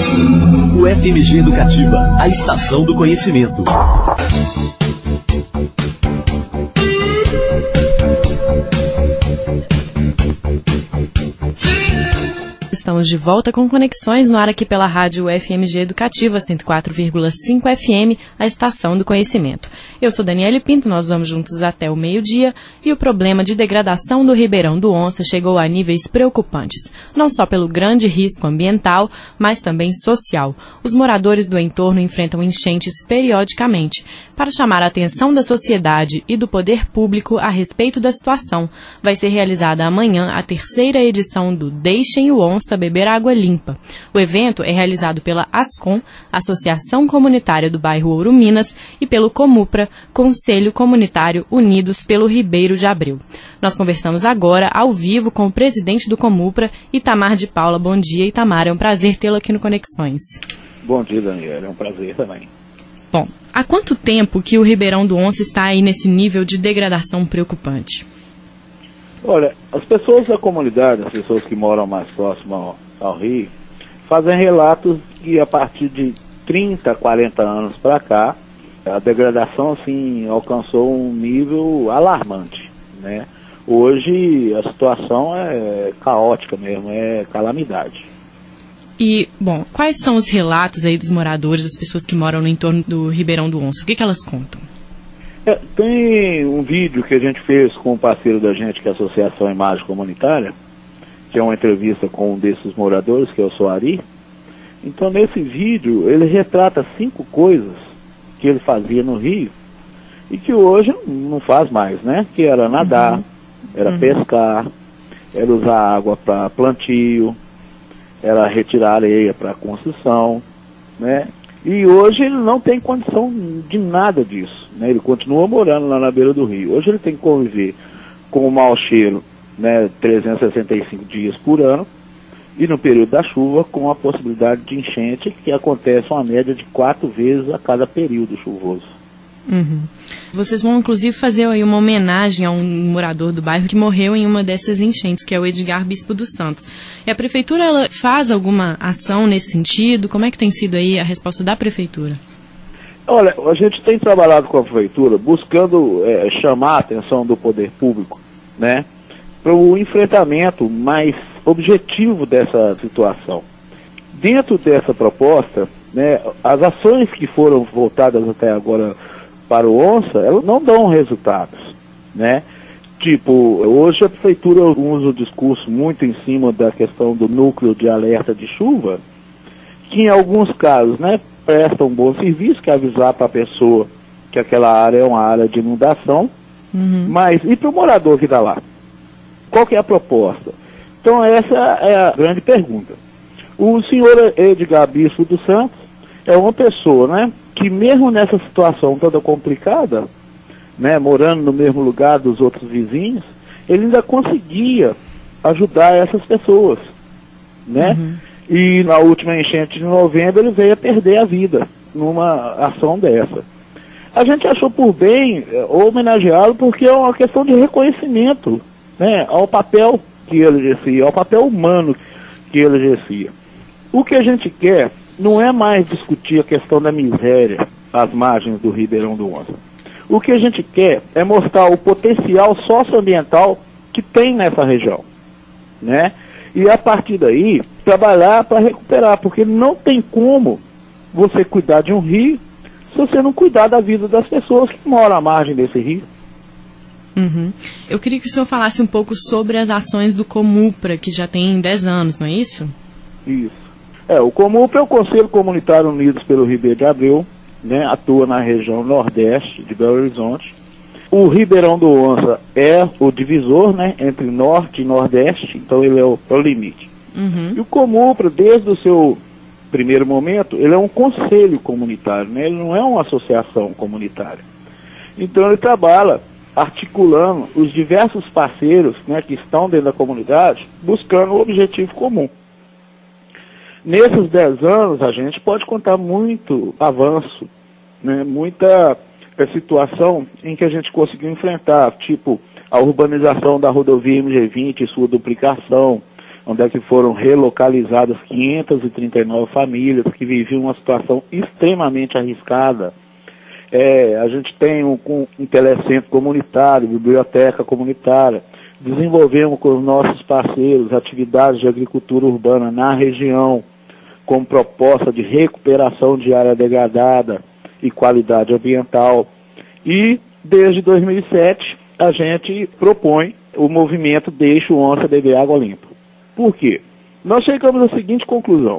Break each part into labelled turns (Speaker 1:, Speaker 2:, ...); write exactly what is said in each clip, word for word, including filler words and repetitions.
Speaker 1: U F M G Educativa, a estação do conhecimento.
Speaker 2: Estamos de volta com Conexões no ar aqui pela rádio U F M G Educativa cento e quatro vírgula cinco F M, a estação do conhecimento. Eu sou Daniele Pinto, nós vamos juntos até o meio-dia e o problema de degradação do Ribeirão do Onça chegou a níveis preocupantes, não só pelo grande risco ambiental, mas também social. Os moradores do entorno enfrentam enchentes periodicamente. Para chamar a atenção da sociedade e do poder público a respeito da situação, vai ser realizada amanhã a terceira edição do Deixem o Onça Beber Água Limpa. O evento é realizado pela ASCOM, Associação Comunitária do Bairro Ouro Minas, e pelo Comupra, Conselho Comunitário Unidos pelo Ribeiro de Abreu. Nós conversamos agora, ao vivo, com o presidente do Comupra, Itamar de Paula. Bom dia, Itamar. É um prazer tê-lo aqui no Conexões.
Speaker 3: Bom dia, Daniela. É um prazer também.
Speaker 2: Bom, há quanto tempo que o Ribeirão do Onça está aí nesse nível de degradação preocupante?
Speaker 3: Olha, as pessoas da comunidade, as pessoas que moram mais próximo ao, ao rio, fazem relatos que a partir de trinta, quarenta anos para cá, a degradação assim alcançou um nível alarmante, né? Hoje a situação é caótica mesmo, é calamidade.
Speaker 2: E, bom, quais são os relatos aí dos moradores, das pessoas que moram no entorno do Ribeirão do Onça? O que, que elas contam?
Speaker 3: É, tem um vídeo que a gente fez com um parceiro da gente, que é a Associação Imagem Comunitária, que é uma entrevista com um desses moradores, que é o Soari. Então, nesse vídeo, ele retrata cinco coisas que ele fazia no rio e que hoje não faz mais, né? Que era nadar, uhum. era uhum. pescar, era usar água para plantio, era retirar areia para construção, né? E hoje ele não tem condição de nada disso, né? Ele continua morando lá na beira do rio. Hoje ele tem que conviver com o mau cheiro, né, trezentos e sessenta e cinco dias por ano, e no período da chuva com a possibilidade de enchente, que acontece uma média de quatro vezes a cada período chuvoso.
Speaker 2: Uhum. Vocês vão inclusive fazer aí uma homenagem a um morador do bairro que morreu em uma dessas enchentes, que é o Edgar Bispo dos Santos. E a prefeitura, ela faz alguma ação nesse sentido? Como é que tem sido aí a resposta da prefeitura?
Speaker 3: Olha, a gente tem trabalhado com a prefeitura buscando é, chamar a atenção do poder público, né, para o enfrentamento mais objetivo dessa situação. Dentro dessa proposta, né, as ações que foram voltadas até agora para o Onça, elas não dão resultados, né? Tipo, hoje a prefeitura usa o discurso muito em cima da questão do núcleo de alerta de chuva, que em alguns casos, né, presta um bom serviço, que é avisar para a pessoa que aquela área é uma área de inundação, uhum. mas e para o morador que está lá? Qual que é a proposta? Então essa é a grande pergunta. O senhor Edgar Bispo dos Santos é uma pessoa, né, que mesmo nessa situação toda complicada, né, morando no mesmo lugar dos outros vizinhos, ele ainda conseguia ajudar essas pessoas, né? Uhum. E na última enchente de novembro ele veio a perder a vida numa ação dessa. A gente achou por bem é, homenageá-lo porque é uma questão de reconhecimento, né, ao papel que ele exercia, ao papel humano que ele exercia. O que a gente quer não é mais discutir a questão da miséria às margens do Ribeirão do Onça. O que a gente quer é mostrar o potencial socioambiental que tem nessa região, né? E a partir daí, trabalhar para recuperar, porque não tem como você cuidar de um rio se você não cuidar da vida das pessoas que moram à margem desse rio.
Speaker 2: Uhum. Eu queria que o senhor falasse um pouco sobre as ações do Comupra, que já tem dez anos, não é isso?
Speaker 3: Isso. É, o Comupra é o Conselho Comunitário Unidos pelo Ribeiro de Abreu, né, atua na região nordeste de Belo Horizonte. O Ribeirão do Onça é o divisor, né, entre norte e nordeste, então ele é o, é o limite. Uhum. E o Comupra, desde o seu primeiro momento, ele é um conselho comunitário, né, ele não é uma associação comunitária. Então ele trabalha articulando os diversos parceiros, né, que estão dentro da comunidade, buscando o objetivo comum. Nesses dez anos, a gente pode contar muito avanço, né, muita é, situação em que a gente conseguiu enfrentar, tipo a urbanização da rodovia M G vinte e sua duplicação, onde é que foram relocalizadas quinhentas e trinta e nove famílias que viviam uma situação extremamente arriscada. É, a gente tem um, um telecentro comunitário, biblioteca comunitária, desenvolvemos com os nossos parceiros atividades de agricultura urbana na região, com proposta de recuperação de área degradada e qualidade ambiental. E, desde dois mil e sete, a gente propõe o movimento Deixe o Onça Beber Água Limpa. Por quê? Nós chegamos à seguinte conclusão.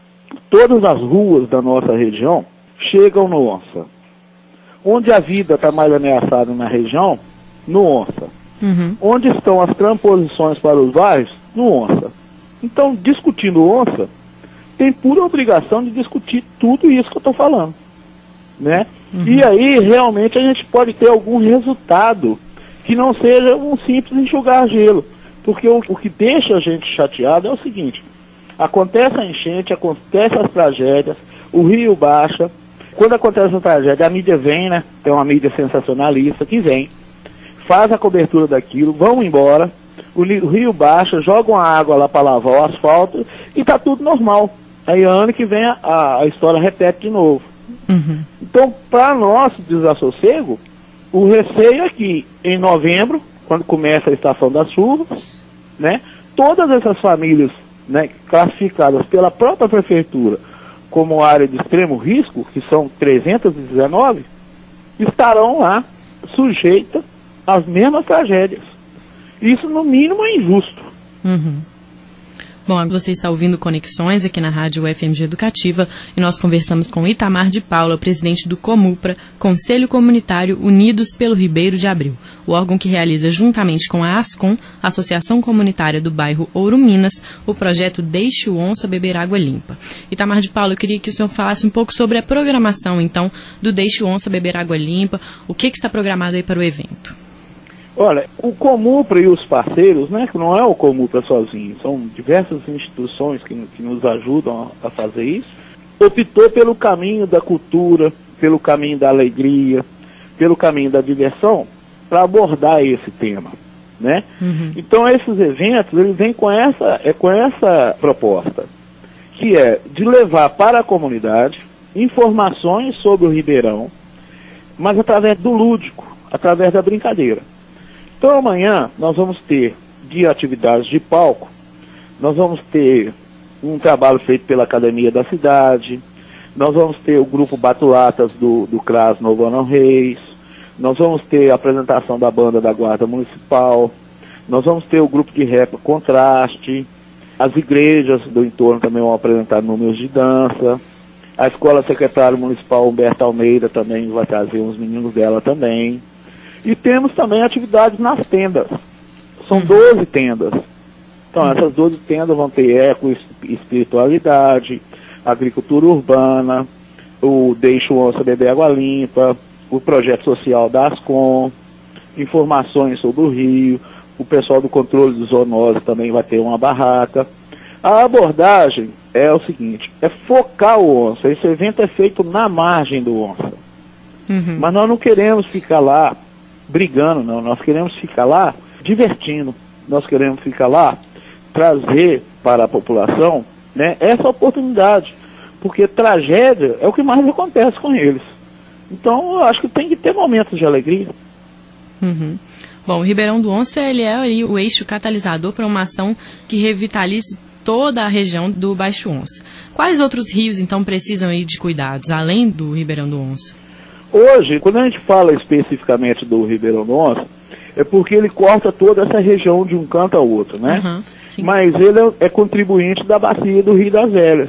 Speaker 3: Todas as ruas da nossa região chegam no Onça. Onde a vida está mais ameaçada na região, no Onça.
Speaker 2: Uhum.
Speaker 3: Onde estão as transposições para os bairros, no Onça. Então, discutindo o Onça, tem pura obrigação de discutir tudo isso que eu estou falando. Né? Uhum. E aí, realmente, a gente pode ter algum resultado que não seja um simples enxugar gelo. Porque o, o que deixa a gente chateado é o seguinte: acontece a enchente, acontece as tragédias, o rio baixa. Quando acontece a tragédia, a mídia vem, né? Tem uma mídia sensacionalista que vem, faz a cobertura daquilo, vão embora, o, o rio baixa, jogam a água lá para lavar o asfalto e tá tudo normal. Aí ano que vem a, a história repete de novo.
Speaker 2: Uhum.
Speaker 3: Então, para nosso desassossego, o receio é que em novembro, quando começa a estação das chuvas, né, todas essas famílias, né, classificadas pela própria prefeitura como área de extremo risco, que são trezentas e dezenove, estarão lá sujeitas às mesmas tragédias. Isso, no mínimo, é injusto.
Speaker 2: Uhum. Bom, você está ouvindo Conexões aqui na Rádio U F M G Educativa e nós conversamos com Itamar de Paula, presidente do Comupra, Conselho Comunitário Unidos pelo Ribeiro de Abril, o órgão que realiza juntamente com a ASCOM, Associação Comunitária do Bairro Ouro Minas, o projeto Deixe o Onça Beber Água Limpa. Itamar de Paula, eu queria que o senhor falasse um pouco sobre a programação, então, do Deixe o Onça Beber Água Limpa, o que, que está programado aí para o evento.
Speaker 3: Olha, o Comupra e os parceiros, né, que não é o Comupra sozinho, são diversas instituições que, que nos ajudam a, a fazer isso, optou pelo caminho da cultura, pelo caminho da alegria, pelo caminho da diversão, para abordar esse tema, né? Uhum. Então esses eventos, eles vêm com essa, é, com essa proposta, que é de levar para a comunidade informações sobre o Ribeirão, mas através do lúdico, através da brincadeira. Então amanhã nós vamos ter de atividades de palco, nós vamos ter um trabalho feito pela Academia da Cidade, nós vamos ter o grupo Batulatas do, do C R A S Novo Ano Reis, nós vamos ter a apresentação da banda da Guarda Municipal, nós vamos ter o grupo de rap Contraste, as igrejas do entorno também vão apresentar números de dança, a Escola Secretária Municipal Humberto Almeida também vai trazer uns meninos dela também. E temos também atividades nas tendas. São doze tendas. Então, essas doze tendas vão ter eco, espiritualidade, agricultura urbana, o Deixe o Onça Beber Água Limpa, o projeto social da ASCOM, informações sobre o rio, o pessoal do controle de zoonose também vai ter uma barraca. A abordagem é o seguinte, é focar o onça. Esse evento é feito na margem do onça. Uhum. Mas nós não queremos ficar lá brigando, não. Nós queremos ficar lá divertindo. Nós queremos ficar lá trazer para a população, né, essa oportunidade. Porque tragédia é o que mais acontece com eles. Então, eu acho que tem que ter momentos de alegria.
Speaker 2: Uhum. Bom, o Ribeirão do Onça, ele é aí o eixo catalisador para uma ação que revitalize toda a região do Baixo Onça. Quais outros rios, então, precisam aí de cuidados, além do Ribeirão do Onça?
Speaker 3: Hoje, quando a gente fala especificamente do Ribeirão do Onça, é porque ele corta toda essa região de um canto ao outro, né? Uhum, mas ele é, é contribuinte da bacia do Rio das Velhas.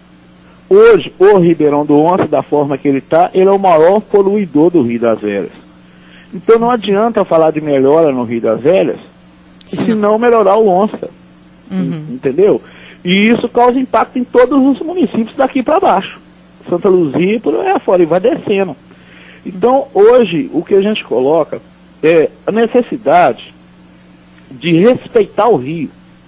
Speaker 3: Hoje, o Ribeirão do Onça, da forma que ele está, ele é o maior poluidor do Rio das Velhas. Então não adianta falar de melhora no Rio das Velhas, Sim. se não melhorar o Onça. Uhum. Entendeu? E isso causa impacto em todos os municípios daqui para baixo. Santa Luzia, por aí afora, e vai descendo. Então, hoje, o que a gente coloca é a necessidade de respeitar o rio.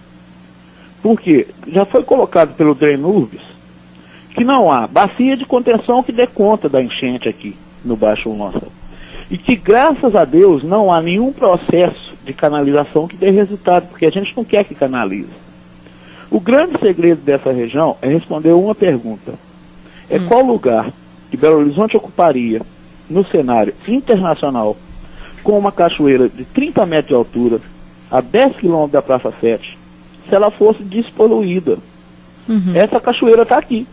Speaker 3: Porque já foi colocado pelo Drenurbis que não há bacia de contenção que dê conta da enchente aqui no Baixo Onça. E que, graças a Deus, não há nenhum processo de canalização que dê resultado, porque a gente não quer que canalize. O grande segredo dessa região é responder uma pergunta. É hum. qual lugar que Belo Horizonte ocuparia no cenário internacional com uma cachoeira de trinta metros de altura, a dez quilômetros da Praça sete, se ela fosse despoluída. Uhum. Essa cachoeira está aqui.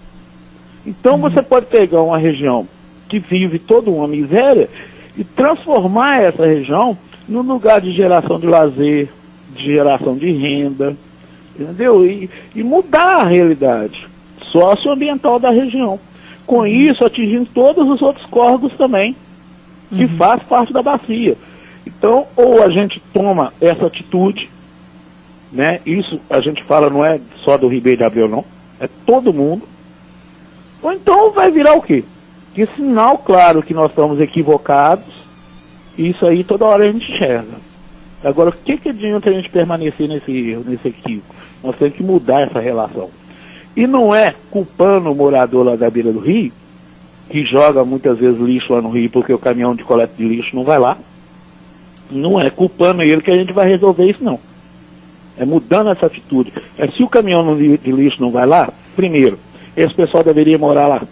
Speaker 3: Então uhum. você pode pegar uma região que vive toda uma miséria e transformar essa região num lugar de geração de lazer, de geração de renda, entendeu? E, e mudar a realidade socioambiental da região. Com uhum. isso, atingindo todos os outros córregos também, que uhum. faz parte da bacia. Então, ou a gente toma essa atitude, né? Isso a gente fala não é só do Ribeiro de Abreu, não. É todo mundo. Ou então vai virar o quê? Que sinal claro que nós estamos equivocados, e isso aí toda hora a gente enxerga. Agora, o que, que adianta a gente permanecer nesse erro, nesse equívoco? Nós temos que mudar essa relação. E não é culpando o morador lá da beira do rio, que joga muitas vezes lixo lá no rio porque o caminhão de coleta de lixo não vai lá. Não é culpando ele que a gente vai resolver isso, não. É mudando essa atitude. É, se o caminhão de lixo não vai lá, primeiro, esse pessoal deveria morar lá.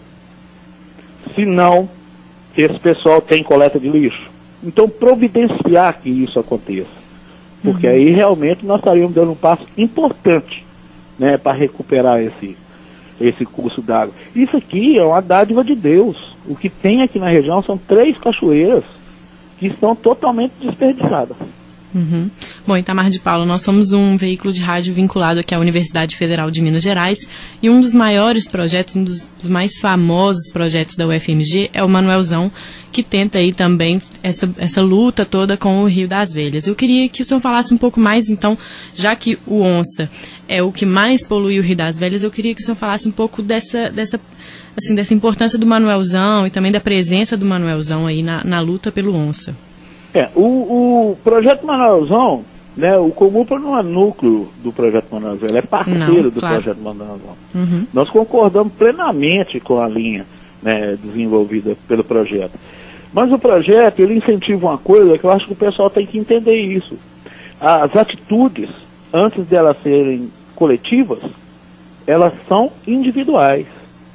Speaker 3: Se não, esse pessoal tem coleta de lixo. Então, providenciar que isso aconteça. Porque uhum. aí realmente nós estaríamos dando um passo importante, né, para recuperar esse, esse curso d'água. Isso aqui é uma dádiva de Deus. O que tem aqui na região são três cachoeiras que estão totalmente desperdiçadas.
Speaker 2: Uhum. Bom, Itamar de Paula, nós somos um veículo de rádio vinculado aqui à Universidade Federal de Minas Gerais e um dos maiores projetos, um dos mais famosos projetos da U F M G é o Manuelzão, que tenta aí também essa, essa luta toda com o Rio das Velhas. Eu queria que o senhor falasse um pouco mais, então, já que o Onça é o que mais polui o Rio das Velhas, eu queria que o senhor falasse um pouco dessa, dessa, assim, dessa importância do Manuelzão e também da presença do Manuelzão aí na, na luta pelo Onça.
Speaker 3: É, o, o projeto Manuelzão, né, o Comupra não é núcleo do projeto Manuelzão, ele é parceiro não, do claro. projeto Manuelzão. Uhum. Nós concordamos plenamente com a linha, né, desenvolvida pelo projeto. Mas o projeto, ele incentiva uma coisa que eu acho que o pessoal tem que entender isso. As atitudes, antes de elas serem coletivas, elas são individuais.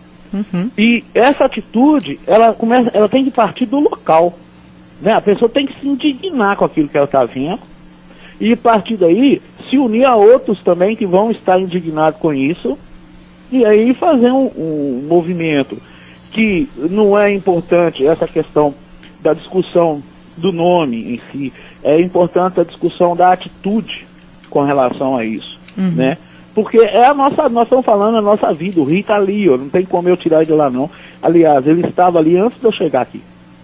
Speaker 3: Uhum. E essa atitude, ela, começa, ela tem que partir do local. Né? A pessoa tem que se indignar com aquilo que ela está vendo e, a partir daí, se unir a outros também que vão estar indignados com isso e aí fazer um, um movimento que não é importante essa questão da discussão do nome em si, é importante a discussão da atitude com relação a isso, uhum. né? Porque é a nossa, nós estamos falando a nossa vida, o Rio está ali, ó, não tem como eu tirar ele de lá não. Aliás, ele estava ali antes de eu chegar aqui.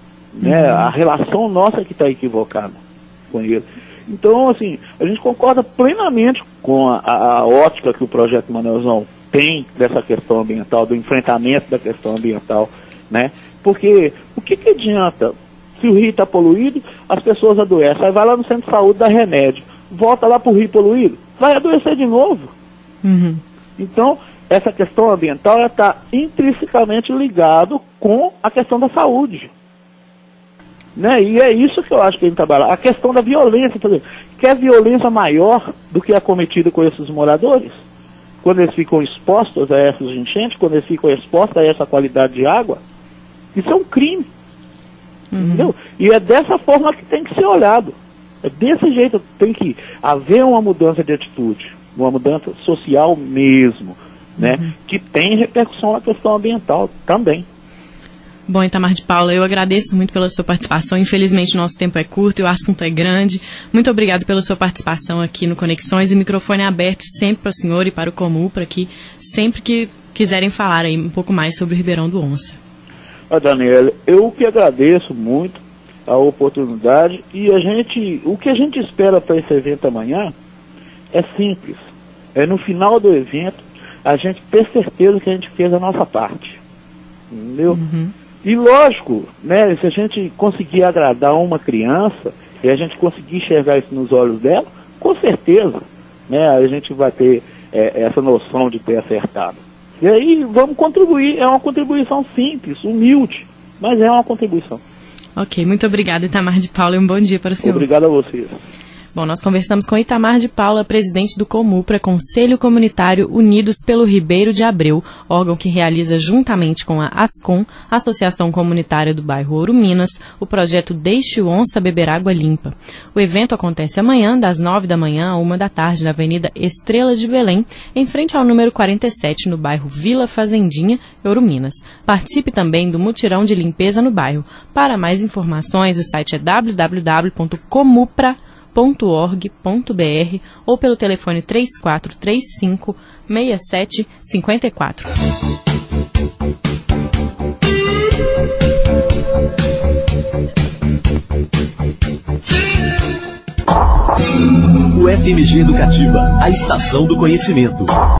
Speaker 3: Né, uhum. A relação nossa que está equivocada com ele. Então, assim, a gente concorda plenamente com a, a, a ótica que o projeto Manuelzão tem dessa questão ambiental, do enfrentamento da questão ambiental, né? Porque o que, que adianta se o rio está poluído, as pessoas adoecem, aí vai lá no centro de saúde, dá remédio, volta lá para o rio poluído, vai adoecer de novo. Uhum. Então, essa questão ambiental está intrinsecamente ligado com a questão da saúde. Né? E é isso que eu acho que a gente trabalha. A questão da violência, por exemplo. Quer violência maior do que a cometida com esses moradores? Quando eles ficam expostos a essas enchentes, quando eles ficam expostos a essa qualidade de água, isso é um crime. Uhum. Entendeu? E é dessa forma que tem que ser olhado. É desse jeito que tem que haver uma mudança de atitude, uma mudança social mesmo, né? Uhum. Que tem repercussão na questão ambiental também.
Speaker 2: Bom, Itamar de Paula, eu agradeço muito pela sua participação. Infelizmente, o nosso tempo é curto e o assunto é grande. Muito obrigado pela sua participação aqui no Conexões. E o microfone é aberto sempre para o senhor e para o Comupra aqui, sempre que quiserem falar aí um pouco mais sobre o Ribeirão do Onça.
Speaker 3: Ah, Daniela, eu que agradeço muito a oportunidade e a gente, o que a gente espera para esse evento amanhã é simples. É no final do evento a gente ter certeza que a gente fez a nossa parte. Entendeu? Uhum. E lógico, né, se a gente conseguir agradar uma criança e a gente conseguir enxergar isso nos olhos dela, com certeza, né, a gente vai ter é, essa noção de ter acertado. E aí vamos contribuir, é uma contribuição simples, humilde, mas é uma contribuição.
Speaker 2: Ok, muito obrigada, Itamar de Paula, e um bom dia para o senhor.
Speaker 3: Obrigado a vocês.
Speaker 2: Bom, nós conversamos com Itamar de Paula, presidente do Comupra, Conselho Comunitário Unidos pelo Ribeiro de Abreu, órgão que realiza juntamente com a ASCOM, Associação Comunitária do Bairro Ouro Minas, o projeto Deixe o Onça Beber Água Limpa. O evento acontece amanhã, das nove da manhã à uma da tarde, na Avenida Estrela de Belém, em frente ao número quarenta e sete, no bairro Vila Fazendinha, Ouro Minas. Participe também do mutirão de limpeza no bairro. Para mais informações, o site é w w w ponto comupra ponto org ponto b r ou pelo telefone três quatro três cinco, seis sete cinco quatro.
Speaker 1: O F M G Educativa, a estação do conhecimento.